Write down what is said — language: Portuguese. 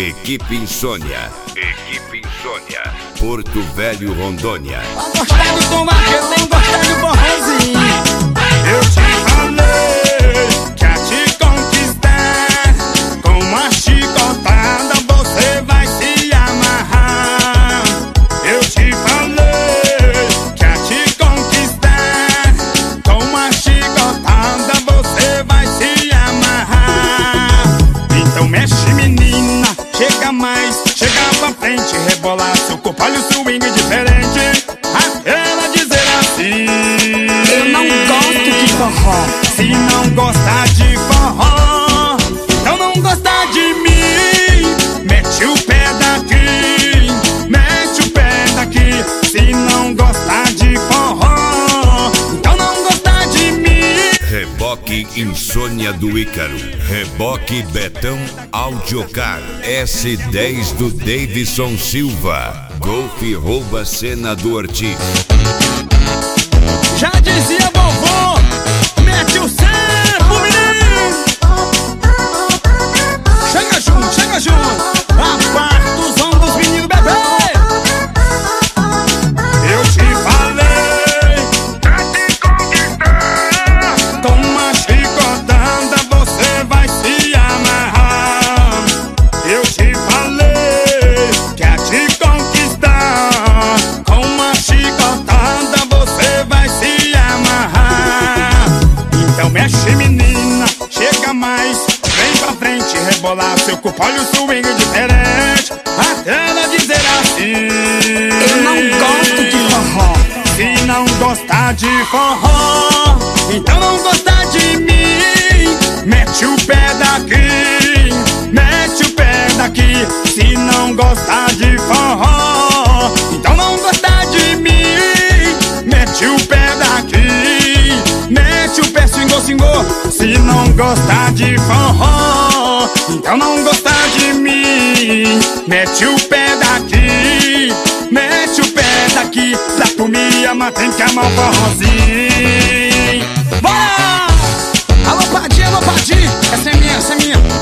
Equipe Insônia. Equipe Insônia. Porto Velho, Rondônia. Pra gostar de tomar, eu tenho gostado de forrozinho. Eu te falei que a te conquistar com uma chicotada você vai se amarrar. Eu te falei que a te conquistar com uma chicotada você vai se amarrar. Então mexe, menina, chega mais, chega pra frente, rebolar seu corpo, olha o swing diferente. Ela dizer assim: Eu não gosto de forró. se não gostar de forró, então não gostar de mim. Mete o pé daqui, mete o pé daqui. Se não gostar de forró, então não gostar de mim. Reboque Insônia do Ícaro. Reboque Betão Audiocar. S10 do Davidson Silva. Golf rouba cena do Ortiz. Já dizia vovô, mete o sampo, menino. Chega junto, aparta os ombros, menino bebê. Eu te falei pra te conquistar, com uma chicotada você vai se amarrar. Eu te falei que a te conquistar, com uma chicotada você vai se amarrar. Então mexe, menina, chega mais, vem pra frente, rebolar seu corpo, olha o swing diferente. Até ela dizer assim: Eu não gosto de forró. se não gostar de forró, então não gostar de mim. Mete o pé daqui, mete o pé daqui. Se não gostar de forró, então não gostar de mim. Mete o pé daqui, mete o pé, swingou, swingou. Se não gostar de forró, então não gostar de mim. Mete o pé daqui, mete o pé daqui. Pra tu me amar tem que amar o forrozinho. Bora! Alô, Padim, essa é minha, essa é minha.